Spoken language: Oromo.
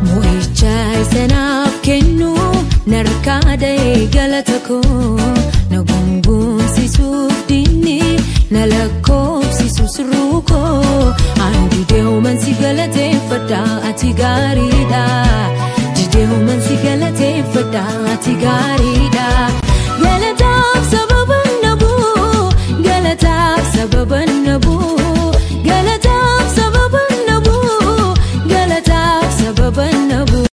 Mo'icha sanaaf kennu narkaade galatako na gungunsiisuuf dinni na lakkoofsiisuus ruuko andi deeman si galateeffadha ati gaariidha. Deeman si galateeffadha ati gaariidha.